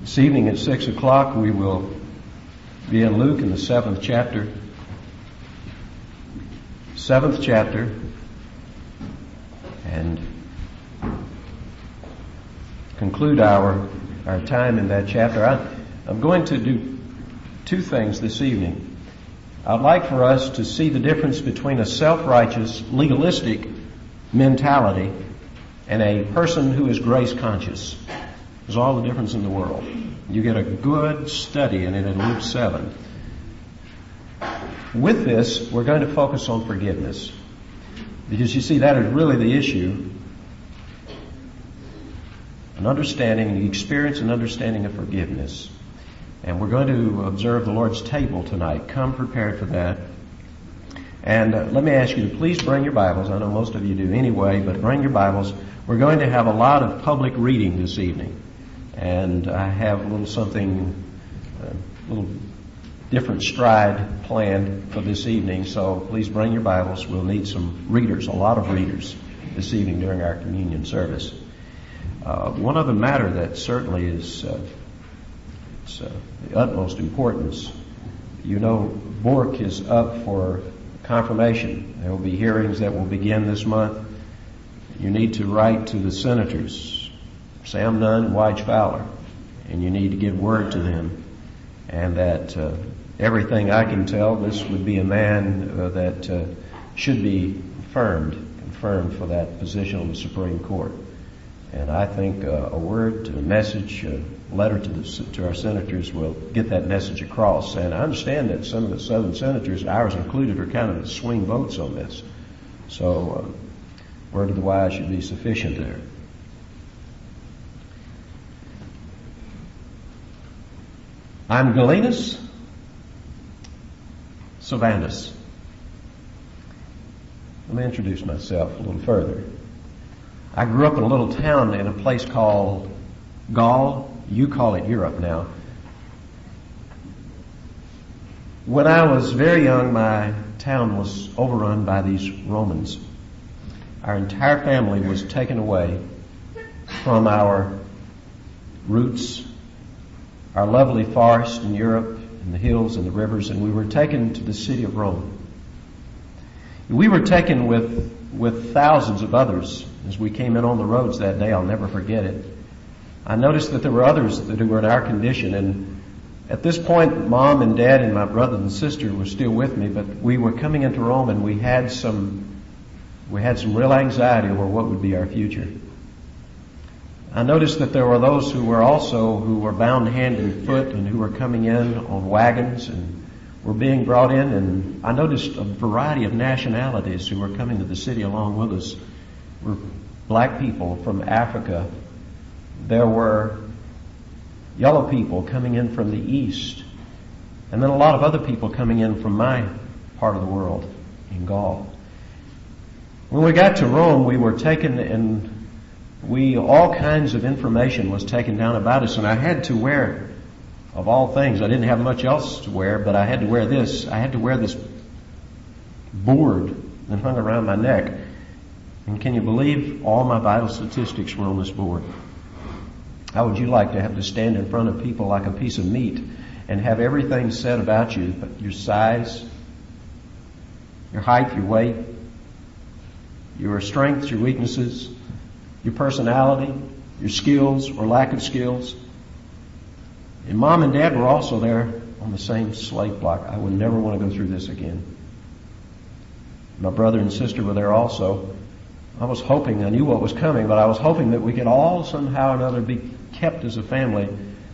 This evening at 6 o'clock we will be in Luke in the 7th chapter. 7th chapter, and conclude our time in that chapter. I'm going to do two things this evening. I'd like for us to see the difference between a self-righteous, legalistic mentality and a person who is grace conscious. There's all the difference in the world. You get a good study in it in Luke 7. With this, we're going to focus on forgiveness. Because you see, that is really the issue. An understanding, the experience and understanding of forgiveness. And we're going to observe the Lord's table tonight. Come prepared for that. And let me ask you to please bring your Bibles. I know most of you do anyway, but bring your Bibles. We're going to have a lot of public reading this evening. And I have a little different stride planned for this evening. So please bring your Bibles. We'll need some readers, a lot of readers this evening during our communion service. One other matter that certainly is the utmost importance. You know, Bork is up for confirmation. There will be hearings that will begin this month. You need to write to the senators, Sam Nunn and Wyche Fowler, and you need to give word to them. And that everything I can tell, this would be a man that should be confirmed for that position on the Supreme Court. And I think a word, a message, a letter to our senators will get that message across. And I understand that some of the Southern senators, ours included, are kind of the swing votes on this. So word of the wise should be sufficient there. I'm Galenus Sylvanus. Let me introduce myself a little further. I grew up in a little town in a place called Gaul. You call it Europe now. When I was very young, my town was overrun by these Romans. Our entire family was taken away from our roots, our lovely forest in Europe, and the hills and the rivers, and we were taken to the city of Rome. We were taken with thousands of others as we came in on the roads that day. I'll never forget it. I noticed that there were others that were in our condition, and at this point, Mom and Dad and my brother and sister were still with me, but we were coming into Rome, and we had some real anxiety over what would be our future. I noticed that there were those who were bound hand and foot and who were coming in on wagons and were being brought in, and I noticed a variety of nationalities who were coming to the city along with us. Were black people from Africa. There were yellow people coming in from the east, and then a lot of other people coming in from my part of the world in Gaul. When we got to Rome, we were taken, and all kinds of information was taken down about us, and I had to wear, of all things, I didn't have much else to wear, but I had to wear this. I had to wear this board that hung around my neck. And can you believe all my vital statistics were on this board? How would you like to have to stand in front of people like a piece of meat and have everything said about you, your size, your height, your weight, your strengths, your weaknesses, your personality, your skills or lack of skills? And Mom and Dad were also there on the same slate block. I would never want to go through this again. My brother and sister were there also. I was hoping, I knew what was coming, but I was hoping that we could all somehow or another be kept as a family.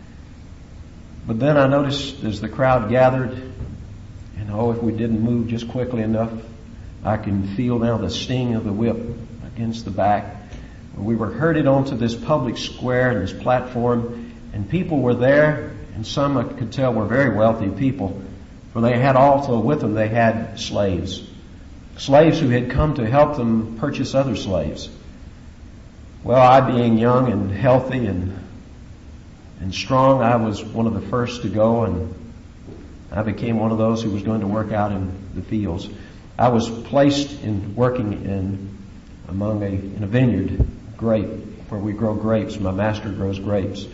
But then I noticed as the crowd gathered, and if we didn't move just quickly enough, I can feel now the sting of the whip against the back. We were herded onto this public square and this platform, and people were there, and some I could tell were very wealthy people, for they had also with them, they had slaves. Slaves who had come to help them purchase other slaves. Well, I being young and healthy and strong, I was one of the first to go, and I became one of those who was going to work out in the fields. I was placed in working in a vineyard, where we grow grapes. My master grows grapes.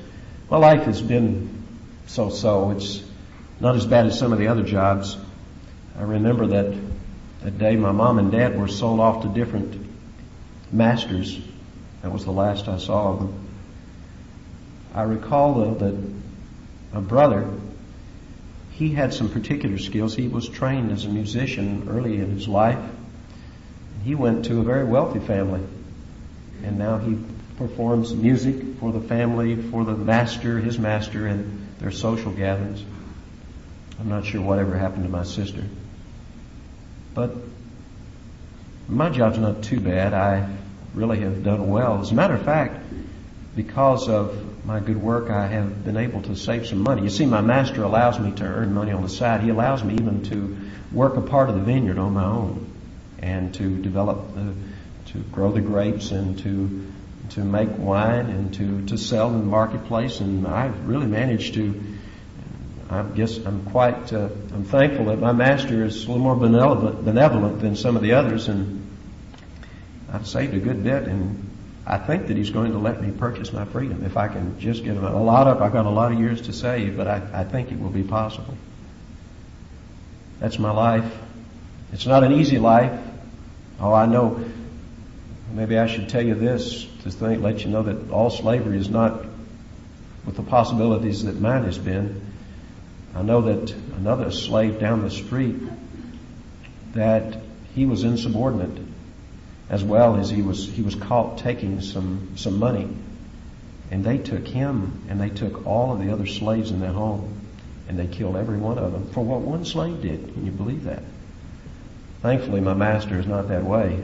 My life has been so-so. It's not as bad as some of the other jobs. I remember that day my mom and dad were sold off to different masters. That was the last I saw of them. I recall, though, that my brother, he had some particular skills. He was trained as a musician early in his life. He went to a very wealthy family, and now he performs music for the family, for the master, his master, and their social gatherings. I'm not sure whatever happened to my sister. But my job's not too bad. I really have done well. As a matter of fact, because of my good work, I have been able to save some money. You see, my master allows me to earn money on the side. He allows me even to work a part of the vineyard on my own and to develop, to grow the grapes and to make wine and to sell in the marketplace. And I've really managed to, I guess I'm thankful that my master is a little more benevolent than some of the others, and I've saved a good bit, and I think that he's going to let me purchase my freedom if I can just get a lot up. I've got a lot of years to save, but I think it will be possible. That's my life. It's not an easy life. Oh, I know. Maybe I should tell you this to let you know that all slavery is not with the possibilities that mine has been. I know that another slave down the street, that he was insubordinate, as well as he was caught taking some money, and they took him and they took all of the other slaves in that home, and they killed every one of them for what one slave did. Can you believe that? Thankfully, my master is not that way.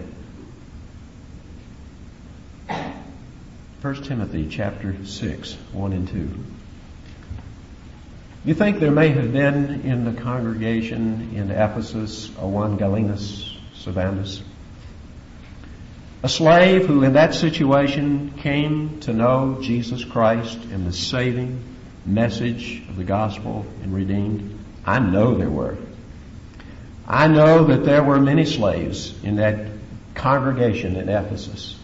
1 Timothy chapter 6, 1 and 2. You think there may have been in the congregation in Ephesus a one Galenus Savanus, a slave who in that situation came to know Jesus Christ and the saving message of the gospel and redeemed? I know there were. I know that there were many slaves in that congregation in Ephesus.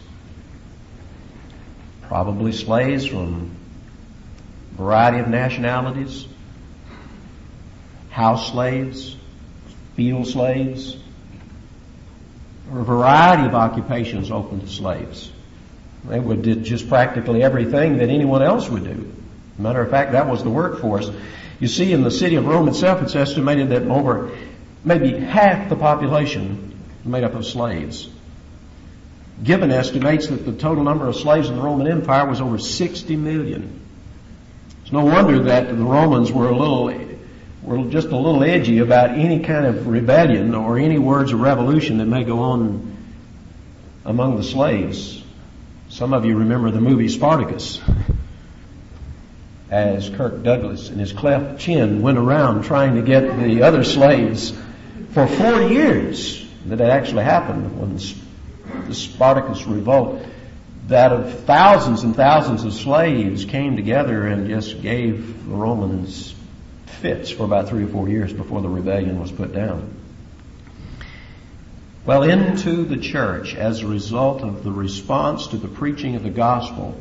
Probably slaves from a variety of nationalities, house slaves, field slaves, or a variety of occupations open to slaves. They did just practically everything that anyone else would do. As a matter of fact, that was the workforce. You see, in the city of Rome itself, it's estimated that over maybe half the population is made up of slaves. Gibbon estimates that the total number of slaves in the Roman Empire was over 60 million. It's no wonder that the Romans were just a little edgy about any kind of rebellion or any words of revolution that may go on among the slaves. Some of you remember the movie Spartacus, as Kirk Douglas and his cleft chin went around trying to get the other slaves for 40 years. That actually happened when the Spartacus revolt, that of thousands and thousands of slaves came together and just gave the Romans fits for about 3 or 4 years before the rebellion was put down. Well, into the church, as a result of the response to the preaching of the gospel,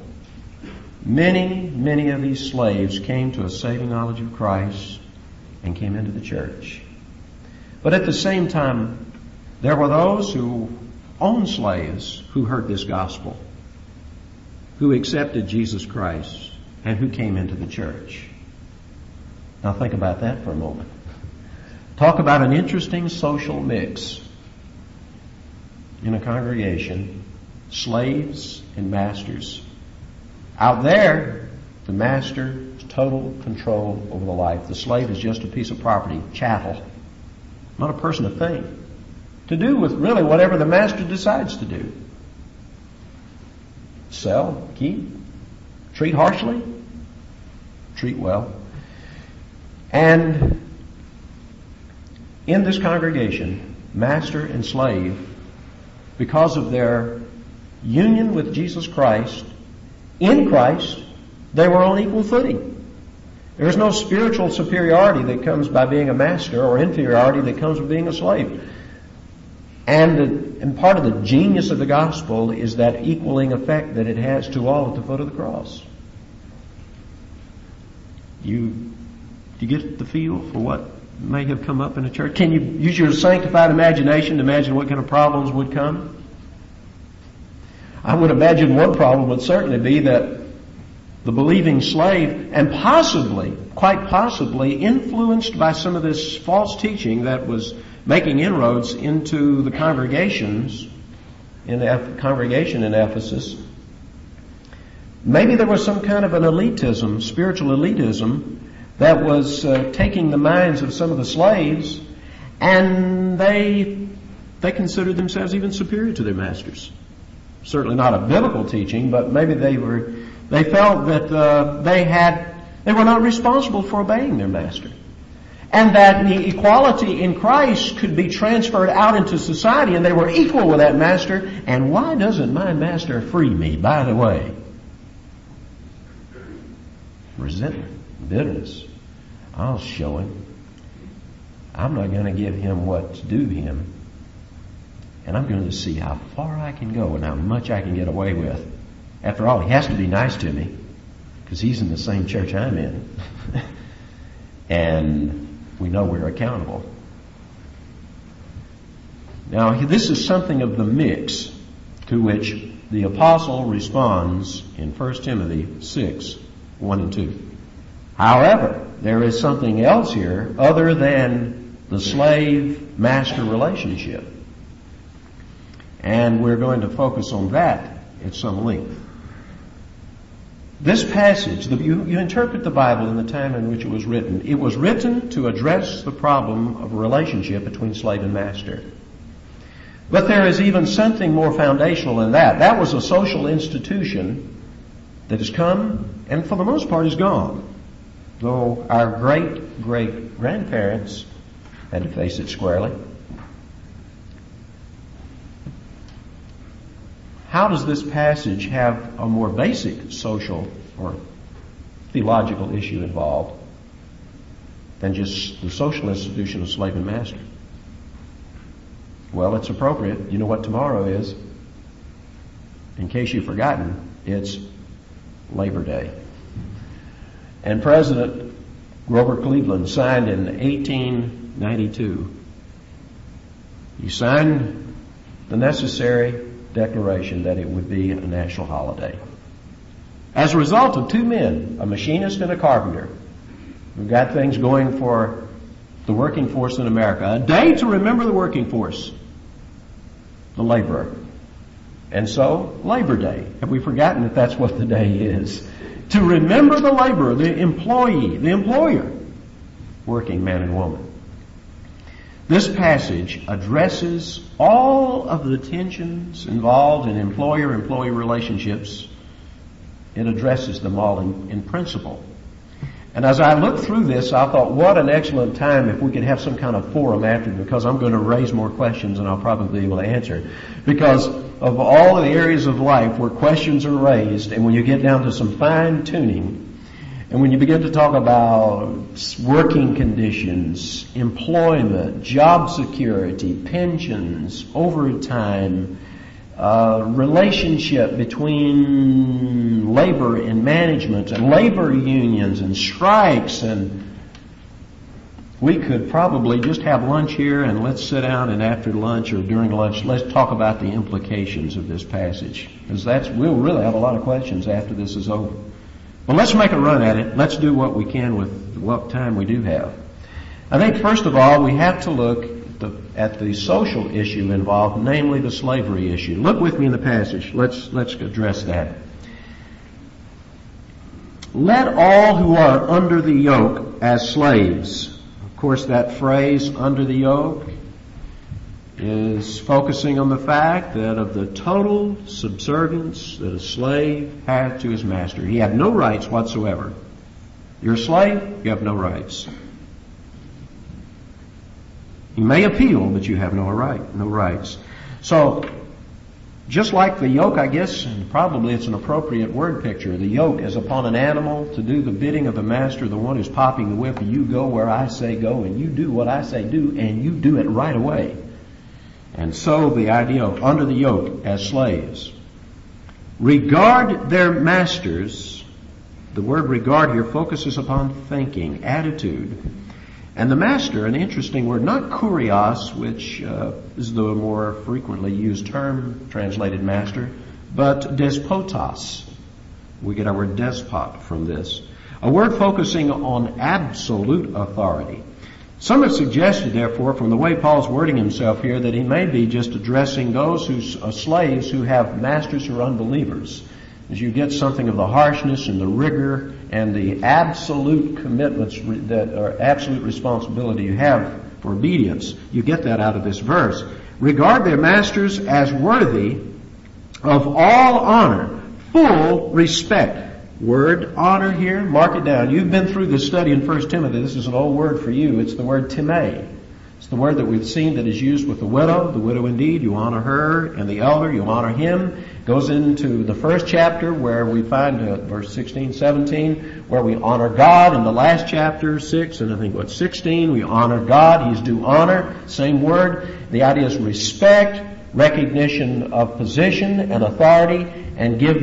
many of these slaves came to a saving knowledge of Christ and came into the church. But at the same time, there were those who owned slaves who heard this gospel, who accepted Jesus Christ, and who came into the church. Now think about that for a moment. Talk about an interesting social mix in a congregation, slaves and masters. Out there, the master has total control over the life. The slave is just a piece of property, chattel, not a person, a thing, to do with really whatever the master decides to do. Sell, keep, treat harshly, treat well. And in this congregation, master and slave, because of their union with Jesus Christ, in Christ, they were on equal footing. There is no spiritual superiority that comes by being a master or inferiority that comes with being a slave. And part of the genius of the gospel is that equaling effect that it has to all at the foot of the cross. You get the feel for what may have come up in a church? Can you use your sanctified imagination to imagine what kind of problems would come? I would imagine one problem would certainly be that the believing slave, and possibly, quite possibly, influenced by some of this false teaching that was making inroads into the congregations in Ephesus, maybe there was some kind of an elitism, spiritual elitism, that was taking the minds of some of the slaves, and they considered themselves even superior to their masters. Certainly not a biblical teaching, but maybe they felt that they were not responsible for obeying their master, and that the equality in Christ could be transferred out into society, and they were equal with that master. And why doesn't my master free me? By the way, resentment, bitterness. I'll show him. I'm not going to give him what's due him. And I'm going to see how far I can go and how much I can get away with. After all, he has to be nice to me because he's in the same church I'm in. And we know we're accountable. Now, this is something of the mix to which the apostle responds in 1 Timothy 6, 1 and 2. However, there is something else here other than the slave-master relationship. And we're going to focus on that at some length. This passage, you interpret the Bible in the time in which it was written. It was written to address the problem of a relationship between slave and master. But there is even something more foundational than that. That was a social institution that has come and for the most part is gone. Though our great-great-grandparents had to face it squarely. How does this passage have a more basic social or theological issue involved than just the social institution of slave and master? Well, it's appropriate. You know what tomorrow is? In case you've forgotten, it's Labor Day. And President Grover Cleveland signed in 1892. He signed the necessary declaration that it would be a national holiday. As a result of two men, a machinist and a carpenter, who got things going for the working force in America, a day to remember the working force, the laborer. And so, Labor Day. Have we forgotten that that's what the day is? To remember the laborer, the employee, the employer, working man and woman. This passage addresses all of the tensions involved in employer-employee relationships. It addresses them all in principle. And as I looked through this, I thought, what an excellent time if we could have some kind of forum after, because I'm going to raise more questions than I'll probably be able to answer. Because of all of the areas of life where questions are raised, and when you get down to some fine-tuning, and when you begin to talk about working conditions, employment, job security, pensions, overtime, relationship between labor and management and labor unions and strikes, and we could probably just have lunch here and let's sit down and after lunch or during lunch let's talk about the implications of this passage, because we'll really have a lot of questions after this is over. Well, let's make a run at it. Let's do what we can with what time we do have. I think first of all we have to look at the social issue involved, namely the slavery issue. Look with me in the passage. Let's address that. Let all who are under the yoke as slaves. Of course, that phrase, under the yoke, is focusing on the fact that of the total subservience that a slave had to his master. He had no rights whatsoever. You're a slave, you have no rights. You may appeal, but you have no rights. So, just like the yoke, I guess, and probably it's an appropriate word picture, the yoke is upon an animal to do the bidding of the master, the one who's popping the whip. You go where I say go, and you do what I say do, and you do it right away. And so the idea of under the yoke as slaves. Regard their masters The word regard here focuses upon thinking, attitude. And the master, an interesting word, not kurios, which is the more frequently used term translated master, but despotos. We get our word despot from this. A word focusing on absolute authority. Some have suggested, therefore, from the way Paul's wording himself here, that he may be just addressing those slaves who have masters who are unbelievers. As you get something of the harshness and the rigor and the absolute commitments that are absolute responsibility you have for obedience, you get that out of this verse. Regard their masters as worthy of all honor, full respect. Word honor here, mark it down. You've been through this study in 1 Timothy. This is an old word for you. It's the word timē. It's the word that we've seen that is used with the widow. The widow indeed, you honor her, and the elder, you honor him. Goes into the first chapter where we find verse 16, 17, where we honor God. In the last chapter, 6, and I think 16, we honor God. He's due honor. Same word. The idea is respect, recognition of position and authority, and give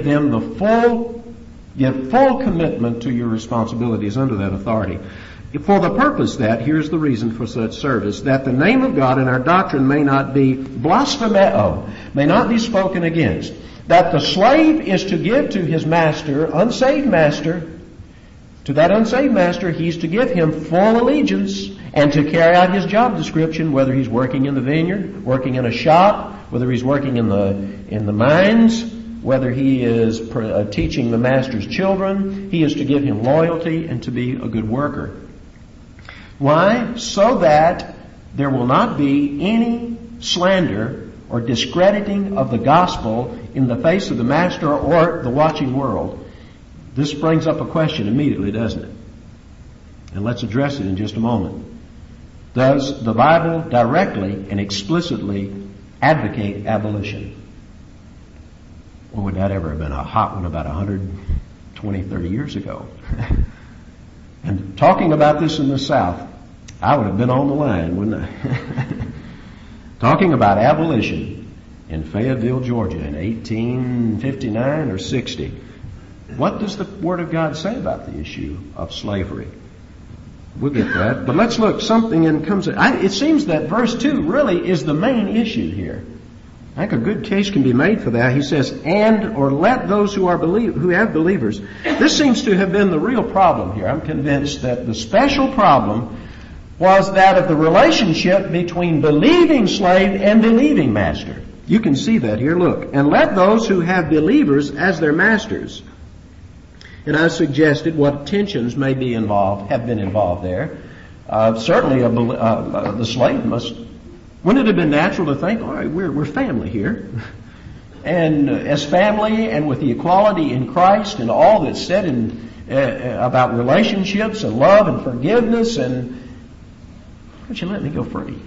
full commitment to your responsibilities under that authority. For the purpose that, here's the reason for such service, that the name of God and our doctrine may not be blasphemeo, may not be spoken against. That the slave is to give to his master, unsaved master, to that unsaved master, he's to give him full allegiance and to carry out his job description, whether he's working in the vineyard, working in a shop, whether he's working in the mines, whether he is teaching the master's children. He is to give him loyalty and to be a good worker. Why? So that there will not be any slander or discrediting of the gospel in the face of the master or the watching world. This brings up a question immediately, doesn't it? And let's address it in just a moment. Does the Bible directly and explicitly advocate abolition? Or would that ever have been a hot one about 120, 30 years ago? And talking about this in the South, I would have been on the line, wouldn't I? Talking about abolition in Fayetteville, Georgia in 1859 or 60. What does the Word of God say about the issue of slavery? We'll get that. But let's look. It seems that verse 2 really is the main issue here. I think a good case can be made for that. He says, or let those who have believers. This seems to have been the real problem here. I'm convinced that the special problem was that of the relationship between believing slave and believing master. You can see that here. Look. And let those who have believers as their masters. And I suggested what tensions may be have been involved there. Certainly the slave must. Wouldn't it have been natural to think, all right, we're family here. And as family and with the equality in Christ and all that's said about relationships and love and forgiveness, and why don't you let me go free?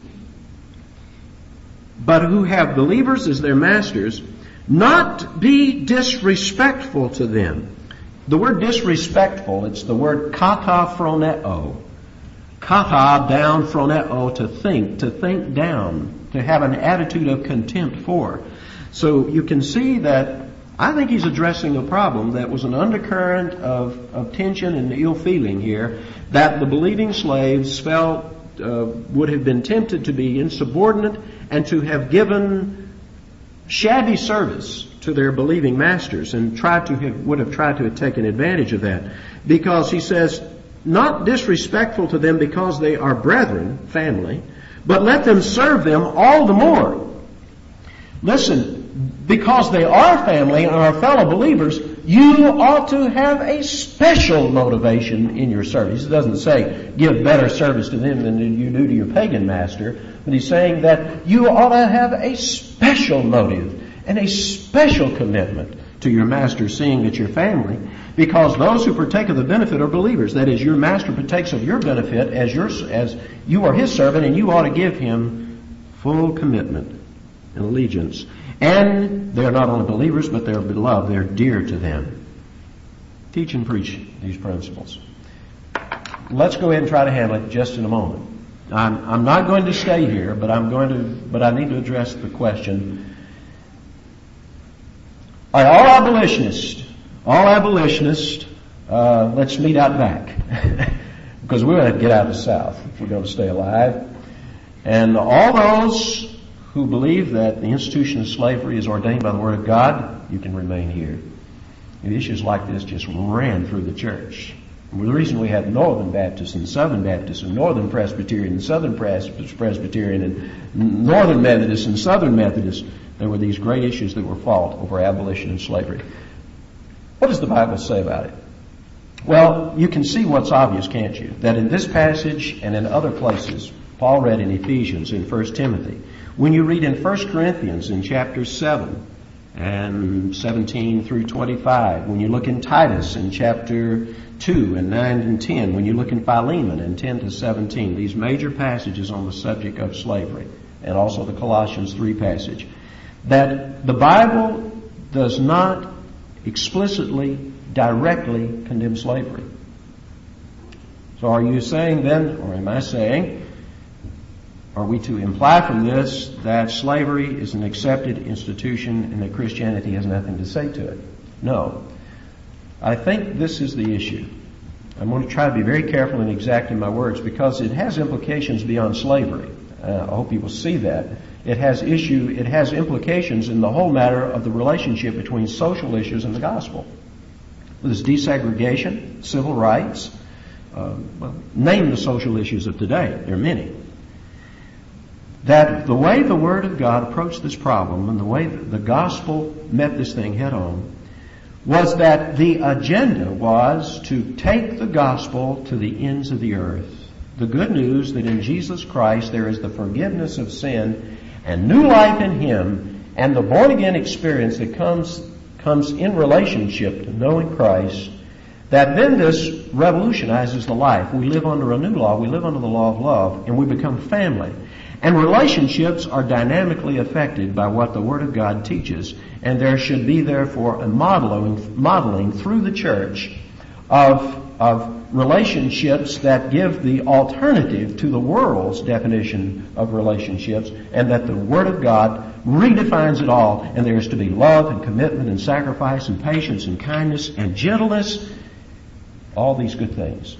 But who have believers as their masters, not be disrespectful to them. The word disrespectful, it's the word kataphroneo. Kata, down, phroneo, to think down, to have an attitude of contempt for. So you can see that I think he's addressing a problem that was an undercurrent of tension and ill feeling here, that the believing slaves felt would have been tempted to be insubordinate and to have given shabby service to their believing masters and would have tried to have taken advantage of that. Because he says, not disrespectful to them because they are brethren, family, but let them serve them all the more. Listen, because they are family and are fellow believers, you ought to have a special motivation in your service. It doesn't say give better service to them than you do to your pagan master, but he's saying that you ought to have a special motive and a special commitment to your master, seeing that you're family, because those who partake of the benefit are believers. That is, your master partakes of your benefit as you are his servant, and you ought to give him full commitment and allegiance. And they're not only believers, but they're beloved. They're dear to them. Teach and preach these principles. Let's go ahead and try to handle it just in a moment. I'm not going to stay here, but I need to address the question. Are all abolitionists let's meet out back. Because we're going to get out of the South if we're going to stay alive. And all those who believe that the institution of slavery is ordained by the Word of God, you can remain here. And issues like this just ran through the church. And the reason we had Northern Baptists and Southern Baptists and Northern Presbyterian and Southern Presbyterian and Northern Methodists and Southern Methodists, there were these great issues that were fought over abolition and slavery. What does the Bible say about it? Well, you can see what's obvious, can't you? That in this passage and in other places, Paul read in Ephesians, in 1 Timothy, when you read in 1 Corinthians in chapter 7 and 17 through 25, when you look in Titus in chapter 2 and 9 and 10, when you look in Philemon in 10 to 17, these major passages on the subject of slavery, and also the Colossians 3 passage, that the Bible does not explicitly, directly condemn slavery. So are you saying then, or am I saying, are we to imply from this that slavery is an accepted institution and that Christianity has nothing to say to it? No. I think this is the issue. I'm going to try to be very careful and exact in my words because it has implications beyond slavery. I hope you will see that. It has implications in the whole matter of the relationship between social issues and the gospel. There's desegregation, civil rights, name the social issues of today. There are many. That the way the Word of God approached this problem and the way the gospel met this thing head on was that the agenda was to take the gospel to the ends of the earth. The good news that in Jesus Christ there is the forgiveness of sin and new life in Him and the born-again experience that comes in relationship to knowing Christ, that then this revolutionizes the life. We live under a new law. We live under the law of love, and we become family. And relationships are dynamically affected by what the Word of God teaches, and there should be therefore a modeling through the church of relationships that give the alternative to the world's definition of relationships, and that the Word of God redefines it all, and there is to be love and commitment and sacrifice and patience and kindness and gentleness, all these good things.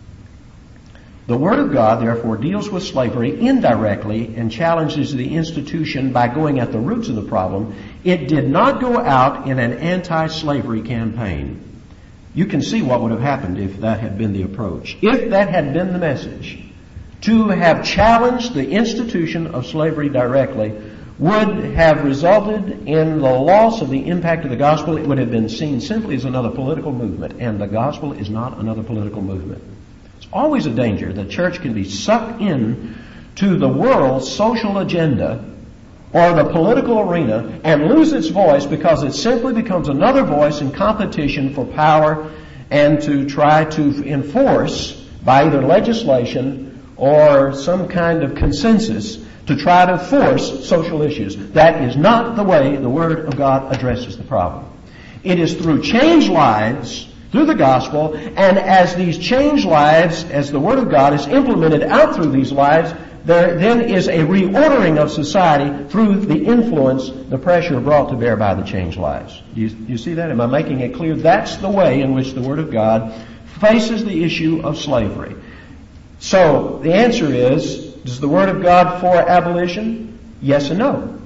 The Word of God, therefore, deals with slavery indirectly and challenges the institution by going at the roots of the problem. It did not go out in an anti-slavery campaign. You can see what would have happened if that had been the approach. If that had been the message, to have challenged the institution of slavery directly would have resulted in the loss of the impact of the gospel. It would have been seen simply as another political movement, and the gospel is not another political movement. It's always a danger. The church can be sucked in to the world's social agenda or the political arena and lose its voice because it simply becomes another voice in competition for power and to try to enforce by either legislation or some kind of consensus to try to force social issues. That is not the way the Word of God addresses the problem. It is through changed lives, through the gospel, and as these changed lives, as the Word of God is implemented out through these lives, there then is a reordering of society through the influence, the pressure brought to bear by the changed lives. You see that? Am I making it clear? That's the way in which the Word of God faces the issue of slavery. So, the answer is, is the Word of God for abolition? Yes and no.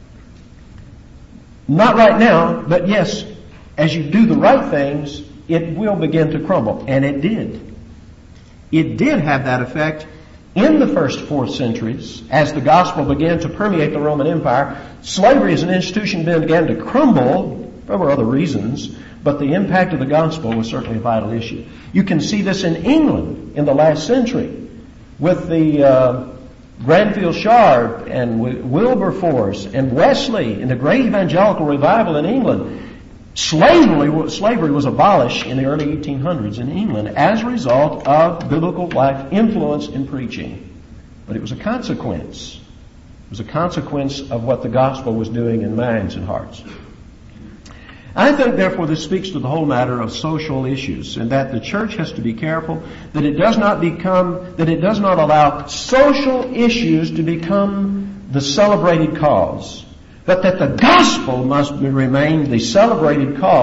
Not right now, but yes, as you do the right things, it will begin to crumble. And it did. It did have that effect in the first 4th centuries as the gospel began to permeate the Roman Empire. Slavery as an institution began to crumble. There were other reasons, but the impact of the gospel was certainly a vital issue. You can see this in England in the last century with the Granville Sharp and Wilberforce and Wesley in the great evangelical revival in England. Slavery was abolished in the early 1800s in England as a result of biblical life influence in preaching. But it was a consequence. It was a consequence of what the gospel was doing in minds and hearts. I think, therefore, this speaks to the whole matter of social issues, and that the church has to be careful that it does not allow social issues to become the celebrated cause, but that the gospel must remain the celebrated cause,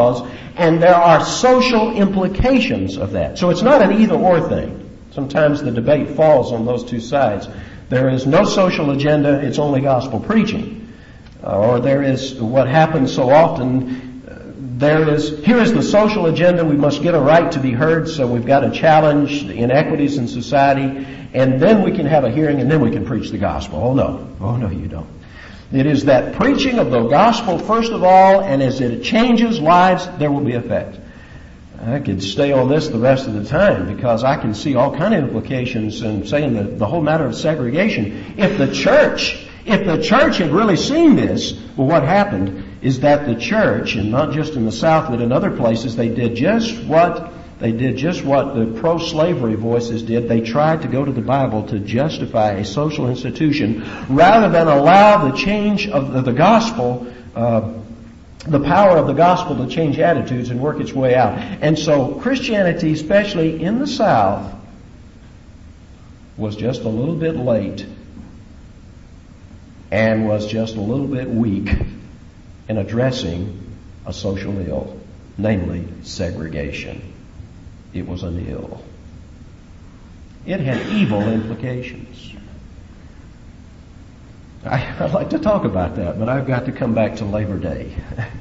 And there are social implications of that. So it's not an either-or thing. Sometimes the debate falls on those two sides. There is no social agenda, it's only gospel preaching. Or there is what happens so often, here is the social agenda, we must get a right to be heard, so we've got to challenge the inequities in society, and then we can have a hearing, and then we can preach the gospel. Oh no, you don't. It is that preaching of the gospel first of all, and as it changes lives, there will be effect. I could stay on this the rest of the time because I can see all kind of implications in saying that the whole matter of segregation. If the church had really seen this, well, what happened is that the church, and not just in the South but in other places, they did just what the pro-slavery voices did. They tried to go to the Bible to justify a social institution rather than allow the change of the gospel, the power of the gospel to change attitudes and work its way out. And so Christianity, especially in the South, was just a little bit late and was just a little bit weak in addressing a social ill, namely segregation. It was an ill. It had evil implications. I'd like to talk about that, but I've got to come back to Labor Day.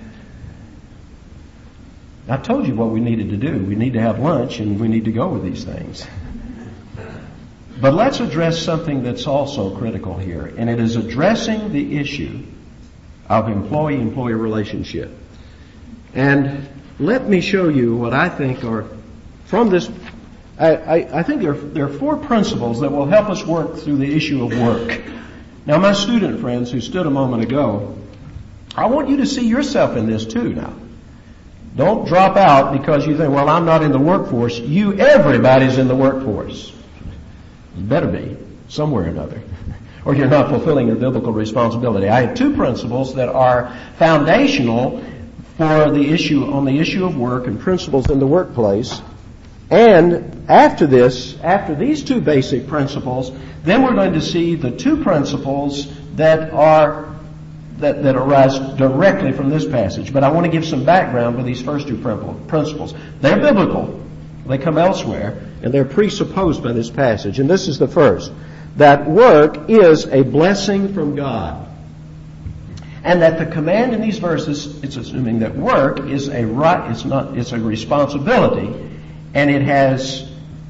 I told you what we needed to do. We need to have lunch and we need to go with these things. But let's address something that's also critical here, and it is addressing the issue of employee-employer relationship. And let me show you what I think are, from this, I think there are 4 principles that will help us work through the issue of work. Now, my student friends who stood a moment ago, I want you to see yourself in this too now. Don't drop out because you think, well, I'm not in the workforce. Everybody's in the workforce. You better be, somewhere or another. Or you're not fulfilling your biblical responsibility. I have 2 principles that are foundational for the issue of work and principles in the workplace. And after these 2 basic principles, then we're going to see the 2 principles that arise directly from this passage. But I want to give some background for these first 2 principles. They're biblical. They come elsewhere, and they're presupposed by this passage. And this is the first, that work is a blessing from God. And that the command in these verses, it's assuming that work is a right, it's a responsibility, and it has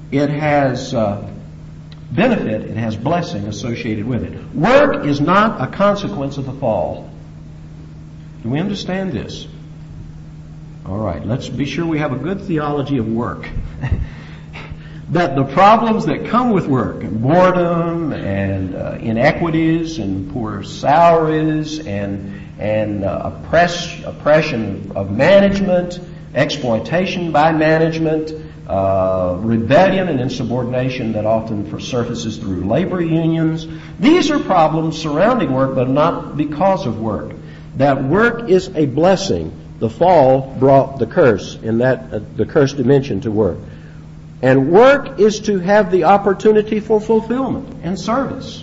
benefit, it has blessing associated with it. Work is not a consequence of the fall. Do we understand this? All right, let's be sure we have a good theology of work. That the problems that come with work, and boredom and inequities and poor salaries and oppression of management, exploitation by management, rebellion and insubordination that often surfaces through labor unions. These are problems surrounding work, but not because of work. That work is a blessing. The fall brought the curse, in that the curse dimension to work. And work is to have the opportunity for fulfillment and service.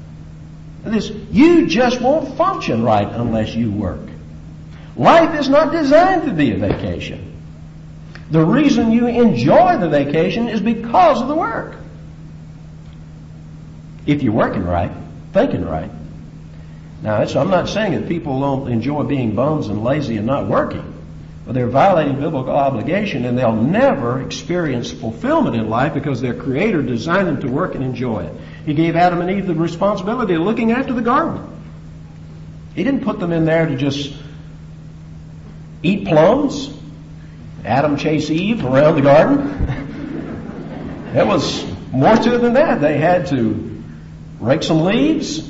You just won't function right unless you work. Life is not designed to be a vacation. The reason you enjoy the vacation is because of the work. If you're working right, thinking right. Now, I'm not saying that people don't enjoy being bums and lazy and not working. But they're violating biblical obligation, and they'll never experience fulfillment in life because their Creator designed them to work and enjoy it. He gave Adam and Eve the responsibility of looking after the garden. He didn't put them in there to just eat plums. Adam chased Eve around the garden. There was more to it than that. They had to rake some leaves.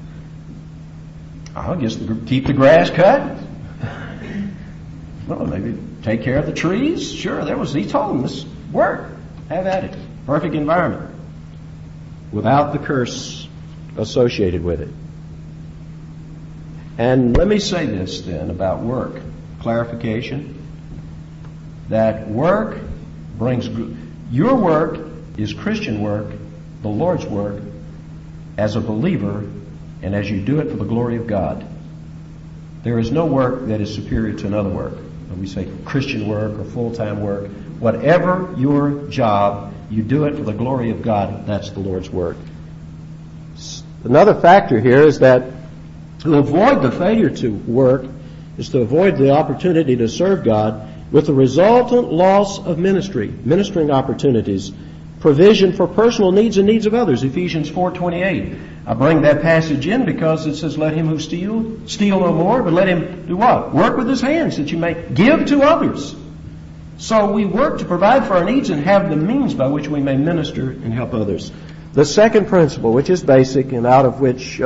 I guess keep the grass cut. Well, maybe take care of the trees. Sure, he told them this work. Have at it. Perfect environment. Without the curse associated with it. And let me say this then about work. Clarification. That work your work is Christian work, the Lord's work, as a believer, and as you do it for the glory of God. There is no work that is superior to another work. we say Christian work or full-time work. Whatever your job, you do it for the glory of God. That's the Lord's work. Another factor here is that to avoid the failure to work is to avoid the opportunity to serve God with the resultant loss of ministering opportunities, provision for personal needs and needs of others. Ephesians 4:28. I bring that passage in because it says, let him who steal no more, but let him do what? Work with his hands that you may give to others. So we work to provide for our needs and have the means by which we may minister and help others. The second principle, which is basic and out of which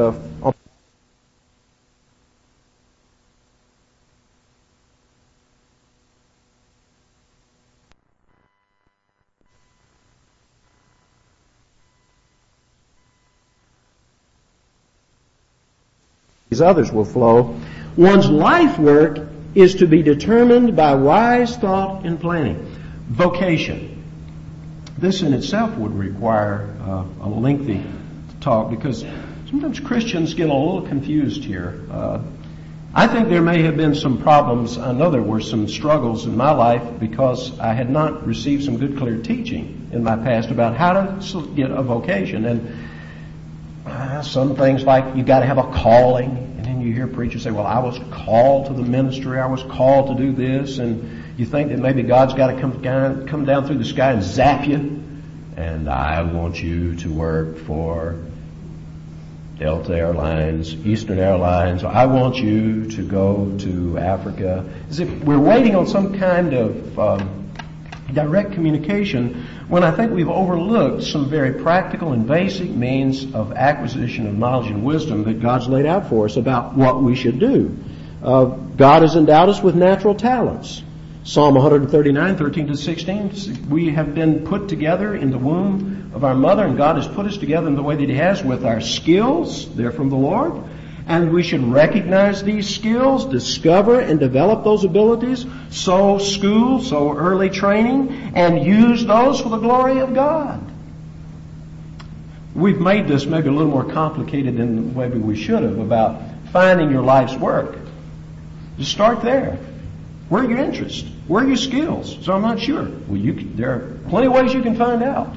these others will flow. One's life work is to be determined by wise thought and planning. Vocation. This in itself would require a lengthy talk because sometimes Christians get a little confused here. I think there may have been some problems. I know there were some struggles in my life because I had not received some good, clear teaching in my past about how to get a vocation. And some things like you got to have a calling, and then you hear preachers say, well, I was called to the ministry, I was called to do this, and you think that maybe God's got to come down through the sky and zap you, and I want you to work for Delta Airlines, Eastern Airlines, I want you to go to Africa, as if we're waiting on some kind of direct communication, when I think we've overlooked some very practical and basic means of acquisition of knowledge and wisdom that God's laid out for us about what we should do. God has endowed us with natural talents. Psalm 139, 13 to 16, we have been put together in the womb of our mother, and God has put us together in the way that He has with our skills. They're from the Lord. And we should recognize these skills, discover and develop those abilities, so early training, and use those for the glory of God. We've made this maybe a little more complicated than maybe we should have about finding your life's work. Just start there. Where are your interests? Where are your skills? So I'm not sure. Well, there are plenty of ways you can find out.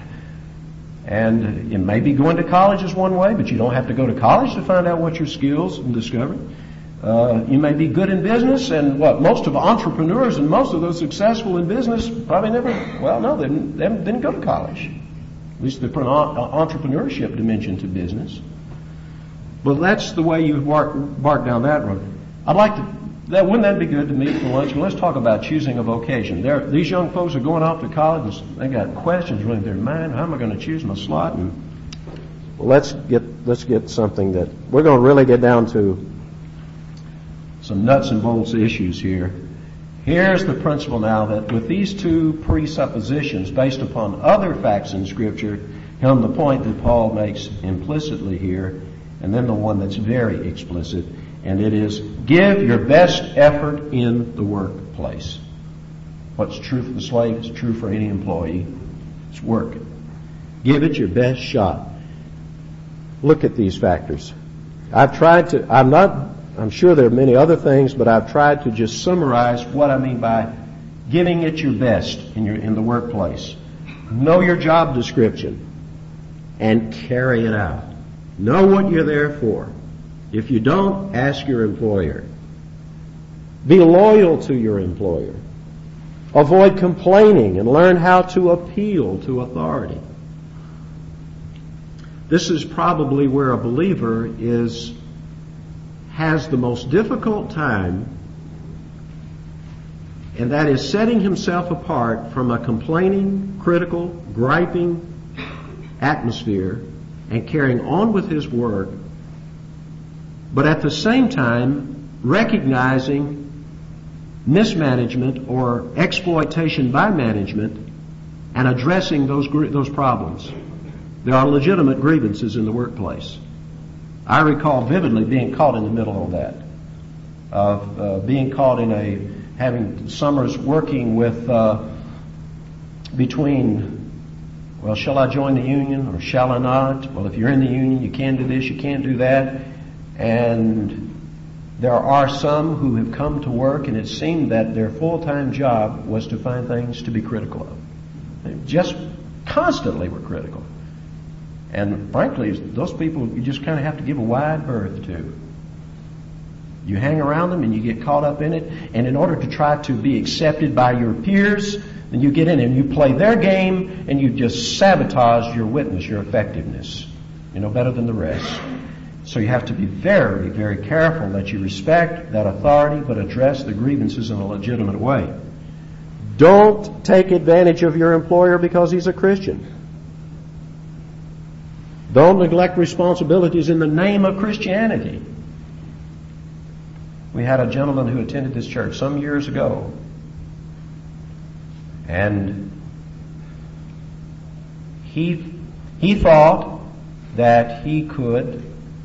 And maybe going to college is one way, but you don't have to go to college to find out what your skills and discover. You may be good in business, and most of entrepreneurs and most of those successful in business probably they didn't go to college. At least they put an entrepreneurship dimension to business. Well, that's the way you bark down that road. Wouldn't that be good to meet for lunch? And let's talk about choosing a vocation. These young folks are going off to college and they got questions running through their mind. How am I going to choose my slot? And let's get something that we're going to really get down to some nuts and bolts issues here. Here's the principle now that with these two presuppositions based upon other facts in Scripture come the point that Paul makes implicitly here, and then the one that's very explicit. And it is, give your best effort in the workplace. What's true for the slave is true for any employee. It's work. Give it your best shot. Look at these factors. I'm sure there are many other things, but I've tried to just summarize what I mean by giving it your best in the workplace. Know your job description and carry it out. Know what you're there for. If you don't, ask your employer. Be loyal to your employer. Avoid complaining and learn how to appeal to authority. This is probably where a believer has the most difficult time, and that is setting himself apart from a complaining, critical, griping atmosphere and carrying on with his work, but at the same time recognizing mismanagement or exploitation by management and addressing those problems. There are legitimate grievances in the workplace. I recall vividly being caught in the middle of that, of being caught in having summers working with well, shall I join the union or shall I not? Well, if you're in the union, you can do this, you can't do that. And There are some who have come to work and it seemed that their full-time job was to find things to be critical of. They just constantly were critical. And frankly, those people you just kind of have to give a wide berth to. You hang around them and you get caught up in it, and in order to try to be accepted by your peers, then you get in and you play their game and you just sabotage your witness, your effectiveness. You know better than the rest. So you have to be very, very careful that you respect that authority but address the grievances in a legitimate way. Don't take advantage of your employer because he's a Christian. Don't neglect responsibilities in the name of Christianity. We had a gentleman who attended this church some years ago, and he thought that he could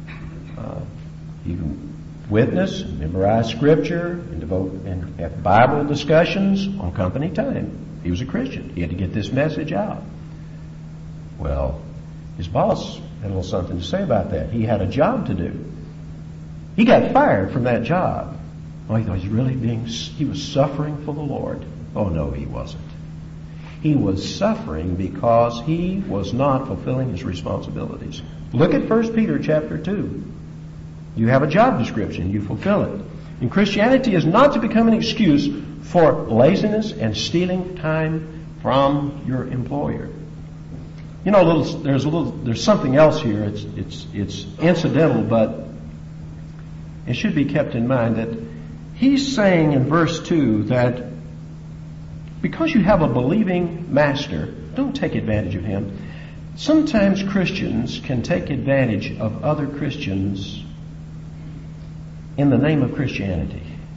witness, and memorize Scripture, and devote and have Bible discussions on company time. He was a Christian. He had to get this message out. Well, his boss had a little something to say about that. He had a job to do. He got fired from that job. Oh, he thought he was suffering for the Lord. Oh, no, he wasn't. He was suffering because he was not fulfilling his responsibilities. Look at 1 Peter chapter 2. You have a job description. You fulfill it. And Christianity is not to become an excuse for laziness and stealing time from your employer. You know, there's something else here. It's incidental, but it should be kept in mind that he's saying in verse 2 that because you have a believing master, don't take advantage of him. Sometimes Christians can take advantage of other Christians in the name of Christianity.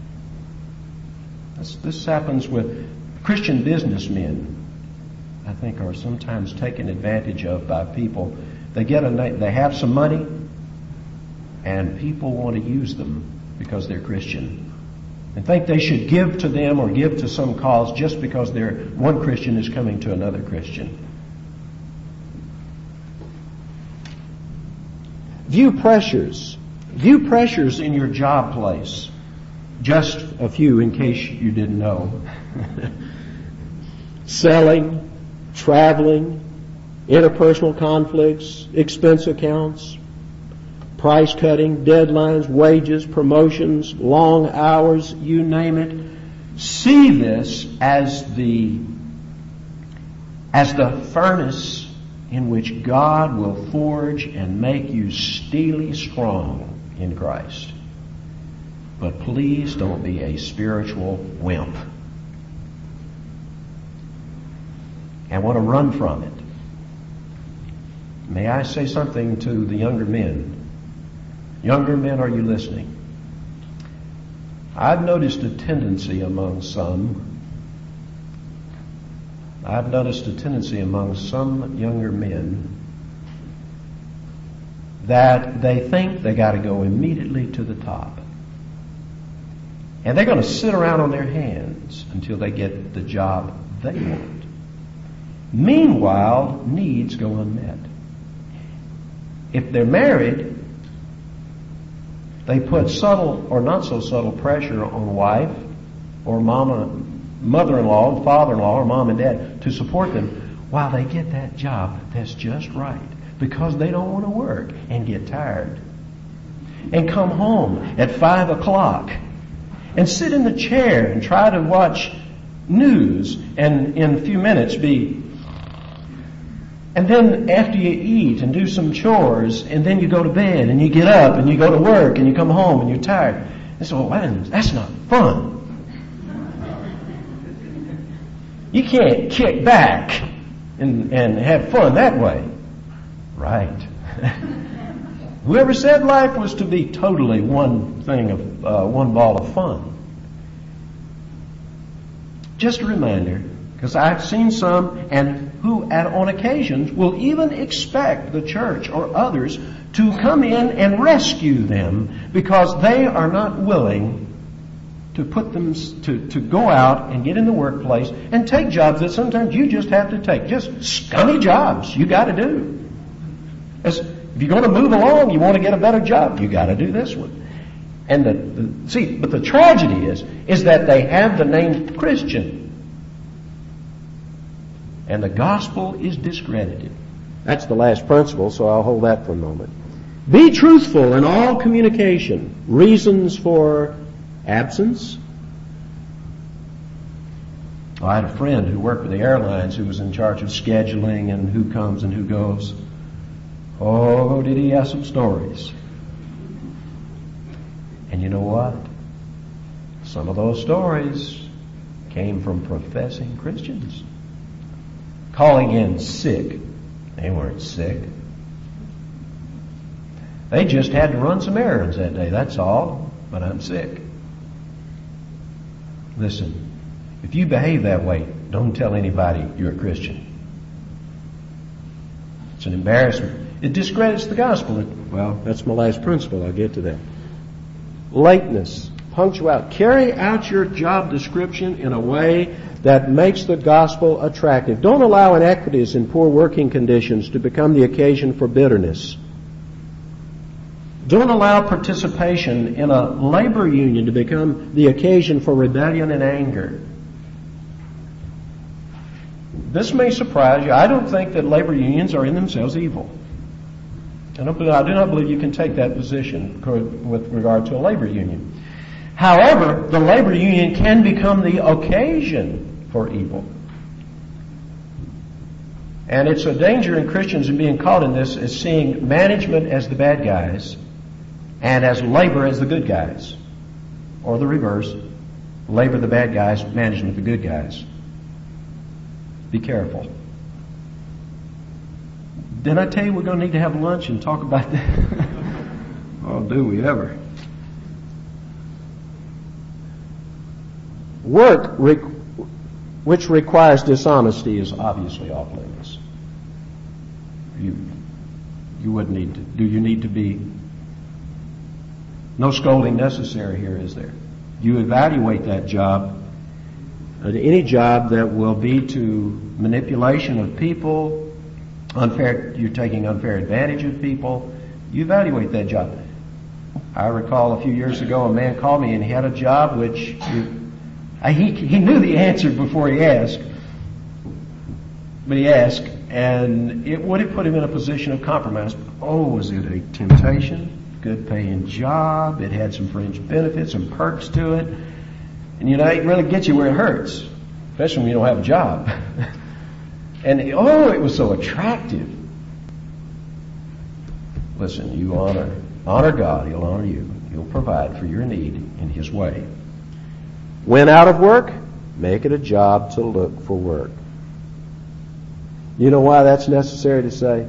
This happens with Christian businessmen, I think, are sometimes taken advantage of by people. They have some money, and people want to use them because they're Christian, and think they should give to them or give to some cause just because one Christian is coming to another Christian. View pressures in your job place. Just a few in case you didn't know. Selling, traveling, interpersonal conflicts, expense accounts, price cutting, deadlines, wages, promotions, long hours, you name it. See this as the furnace in which God will forge and make you steely strong in Christ. But please don't be a spiritual wimp and want to run from it. May I say something to the younger men? Younger men, are you listening? I've noticed a tendency among some younger men that they think they got to go immediately to the top. And they're going to sit around on their hands until they get the job they want. Meanwhile, needs go unmet. If they're married, they put subtle or not so subtle pressure on wife or mother-in-law, father-in-law, or mom and dad to support them while they get that job that's just right, because they don't want to work and get tired and come home at 5 o'clock and sit in the chair and try to watch news and in a few minutes and then after you eat and do some chores and then you go to bed and you get up and you go to work and you come home and you're tired. And so, that's not fun. You can't kick back and have fun that way. Right. Whoever said life was to be totally one thing of one ball of fun? Just a reminder, because I've seen some and who on occasions will even expect the church or others to come in and rescue them because they are not willing to put them to go out and get in the workplace and take jobs that sometimes you just have to take. Just scummy jobs you got to do. If you're going to move along, you want to get a better job, you got to do this one. And but the tragedy is that they have the name Christian. And the gospel is discredited. That's the last principle, so I'll hold that for a moment. Be truthful in all communication. Reasons for absence. I had a friend who worked with the airlines who was in charge of scheduling and who comes and who goes. Oh, did he have some stories. And you know what? Some of those stories came from professing Christians. Calling in sick. They weren't sick. They just had to run some errands that day, that's all. But I'm sick. Listen, if you behave that way, don't tell anybody you're a Christian. It's an embarrassment. It discredits the gospel. Well, that's my last principle. I'll get to that. Lateness, punctuality. Carry out your job description in a way that makes the gospel attractive. Don't allow inequities in poor working conditions to become the occasion for bitterness. Don't allow participation in a labor union to become the occasion for rebellion and anger. This may surprise you. I don't think that labor unions are in themselves evil. I do not believe you can take that position with regard to a labor union. However, the labor union can become the occasion for evil. And it's a danger in Christians in being caught in this is seeing management as the bad guys and as labor as the good guys. Or the reverse. Labor the bad guys, management the good guys. Be careful. Didn't I tell you we're going to need to have lunch and talk about that? Oh, do we ever. Work which requires dishonesty is obviously off limits. You wouldn't need to. Do you need to be? No scolding necessary here, is there? You evaluate that job. Any job that will be to manipulation of people, you're taking unfair advantage of people, you evaluate that job. I recall a few years ago a man called me and he had a job which he knew the answer before he asked, but he asked, and it would have put him in a position of compromise. Oh, was it a temptation? Good paying job. It had some fringe benefits, some perks to it. And it really gets you where it hurts, especially when you don't have a job. And it was so attractive. Listen, you honor God, He'll honor you. He'll provide for your need in His way. When out of work, make it a job to look for work. You know why that's necessary to say?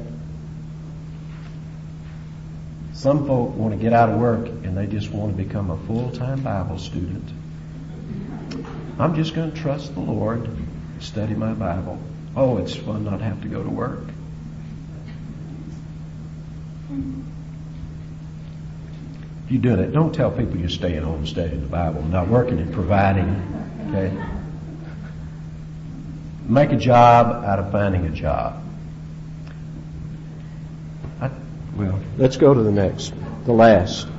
Some folk want to get out of work and they just want to become a full-time Bible student. I'm just going to trust the Lord, study my Bible. Oh, it's fun not to have to go to work. If you do that, don't tell people you're staying home studying the Bible, not working and providing. Okay? Make a job out of finding a job. Let's go to the last.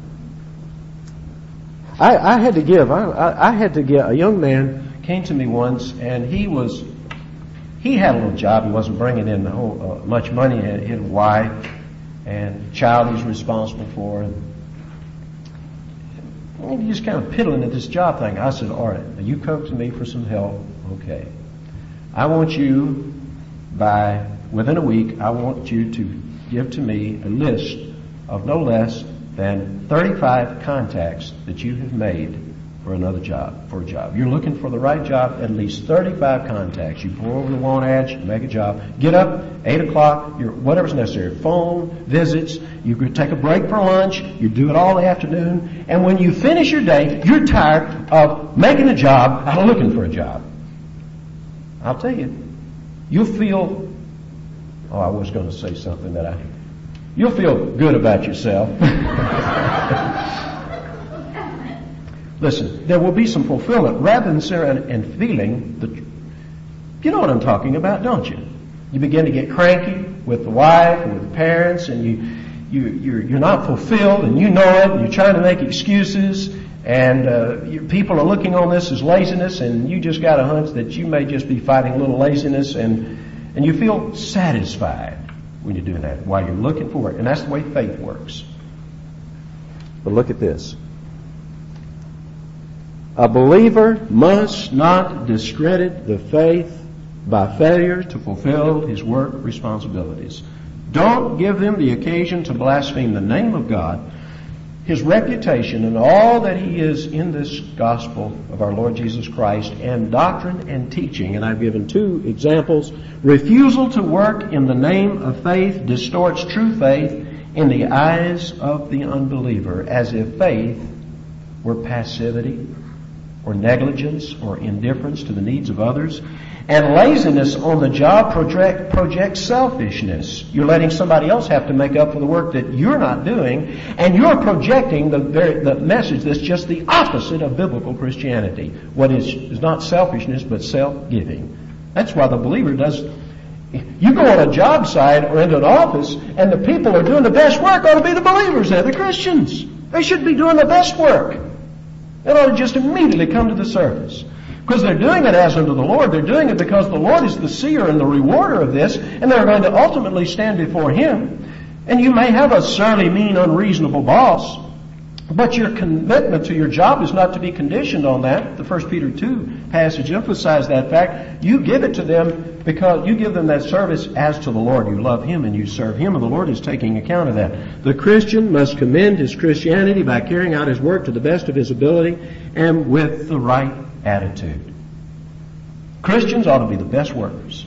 I had to give. A young man came to me once, and he had a little job. He wasn't bringing in much money. He had a wife and child he's responsible for. And he just kind of piddling at this job thing. I said, all right, you come to me for some help. Okay. I want you within a week, I want you to give to me a list of no less than 35 contacts that you have made for a job. You're looking for the right job, at least 35 contacts. You pour over the want ads, you make a job. Get up, 8 o'clock, whatever's necessary. Phone, visits, you could take a break for lunch, you do it all the afternoon, and when you finish your day, you're tired of making a job out of looking for a job. I'll tell you, you'll feel, I was going to say something you'll feel good about yourself. Listen, there will be some fulfillment rather than sitting and feeling you know what I'm talking about, don't you? You begin to get cranky with the wife or with the parents, and you're not fulfilled, and you know it, and you're trying to make excuses, and people are looking on this as laziness, and you just got a hunch that you may just be fighting a little laziness, and you feel satisfied when you're doing that while you're looking for it. And that's the way faith works. But look at this. A believer must not discredit the faith by failure to fulfill his work responsibilities. Don't give them the occasion to blaspheme the name of God, His reputation, and all that He is in this gospel of our Lord Jesus Christ, and doctrine and teaching. And I've given 2 examples. Refusal to work in the name of faith distorts true faith in the eyes of the unbeliever, as if faith were passivity or negligence or indifference to the needs of others. And laziness on the job projects selfishness. You're letting somebody else have to make up for the work that you're not doing, and you're projecting the message that's just the opposite of biblical Christianity. What is not selfishness, but self-giving. That's why the believer does. You go on a job site or into an office, and the people who are doing the best work ought to be the believers there, the Christians. They should be doing the best work. It ought to just immediately come to the surface. Because they're doing it as unto the Lord. They're doing it because the Lord is the seer and the rewarder of this, and they're going to ultimately stand before Him. And you may have a surly, mean, unreasonable boss, but your commitment to your job is not to be conditioned on that. The 1 Peter 2 passage emphasizes that fact. You give it to them because you give them that service as to the Lord. You love Him and you serve Him, and the Lord is taking account of that. The Christian must commend his Christianity by carrying out his work to the best of his ability and with the right attitude. Christians ought to be the best workers.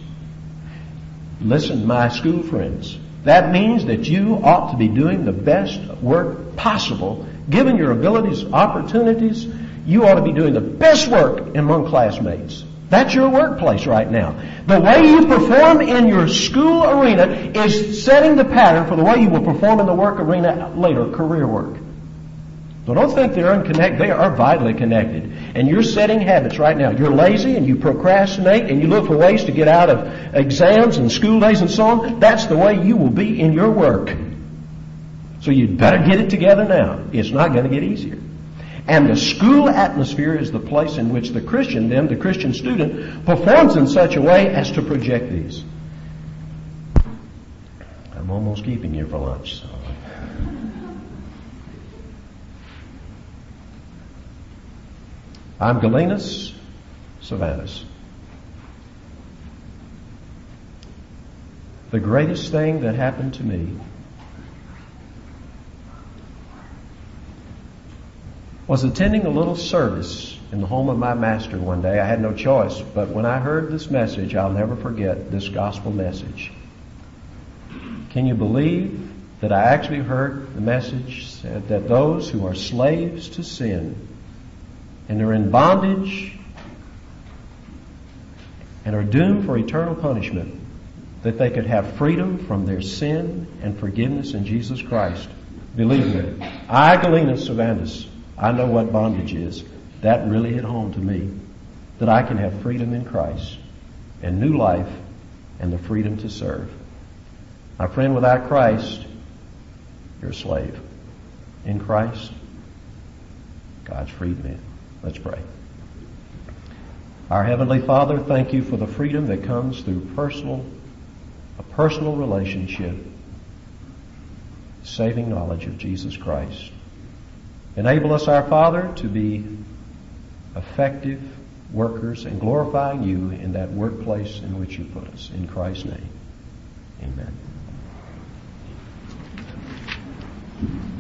Listen, my school friends, that means that you ought to be doing the best work possible. Given your abilities, opportunities, you ought to be doing the best work among classmates. That's your workplace right now. The way you perform in your school arena is setting the pattern for the way you will perform in the work arena later, career work. So don't think they're unconnected. They are vitally connected. And you're setting habits right now. You're lazy and you procrastinate and you look for ways to get out of exams and school days and so on. That's the way you will be in your work. So you'd better get it together now. It's not going to get easier. And the school atmosphere is the place in which the Christian, then, the Christian student, performs in such a way as to project these. I'm almost keeping you for lunch. So. I'm Galenus Sylvanus. The greatest thing that happened to me was attending a little service in the home of my master one day. I had no choice, but when I heard this message, I'll never forget this gospel message. Can you believe that I actually heard the message said that those who are slaves to sin and are in bondage and are doomed for eternal punishment, that they could have freedom from their sin and forgiveness in Jesus Christ? Believe me, I, Galenus Sylvanus, I know what bondage is. That really hit home to me. That I can have freedom in Christ and new life and the freedom to serve. My friend, without Christ, you're a slave. In Christ, God's freed man. Let's pray. Our Heavenly Father, thank you for the freedom that comes through a personal relationship, saving knowledge of Jesus Christ. Enable us, our Father, to be effective workers and glorifying you in that workplace in which you put us. In Christ's name, amen.